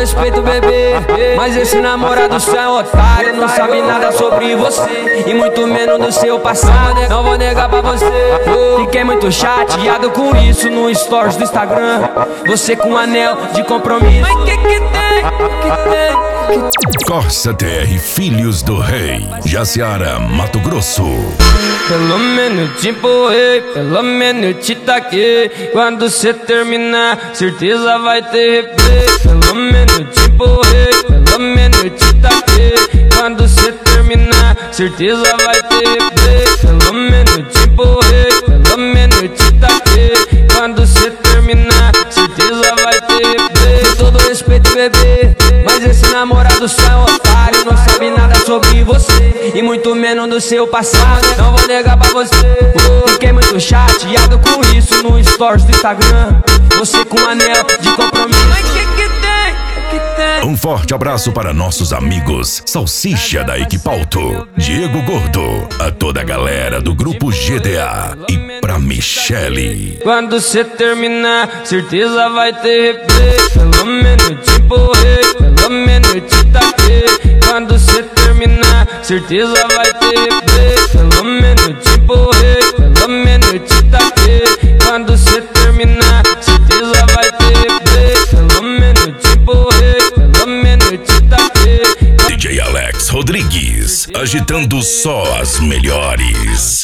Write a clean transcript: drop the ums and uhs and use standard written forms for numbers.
respeito, bebê, mas esse namorado seu é otário. Não sabe nada sobre você e muito menos do seu passado. Não vou negar pra você, fiquei muito chateado com isso no stories do Instagram. Você com um anel de compromisso. Mas que tem? Corsa TR Filhos do Rei, Jaciara, Mato Grosso. Pelo menos te empurrei, pelo menos te taquei. Quando cê terminar, certeza vai ter replay. Pelo menos te empurrei, pelo menos te taquei. Quando cê terminar, certeza vai ter replay. Pelo menos te empurrei, pelo menos te taquei. Quando cê terminar, certeza vai ter replay. Com todo respeito, bebê, mas esse namorado só é otário. Não sabe nada sobre você e muito menos do seu passado. Não vou negar pra você, fiquei muito chateado com isso no stories do Instagram. Você com um anel de compromisso. Mas que tem? Um forte abraço para nossos amigos Salsicha da Equipauto, Diego Gordo, a toda a galera do grupo GDA e pra Michele. Quando cê terminar, certeza vai ter replay. Pelo menos te empurrei, pelo menos te taquei. Quando cê terminar, certeza vai ter replay. Pelo menos te empurrei, pelo menos te taquei. Quando cê terminar, certeza vai ter replay. Pelo menos te empurrei, pelo menos te taquei. DJ Alex Rodrigues, agitando só as melhores.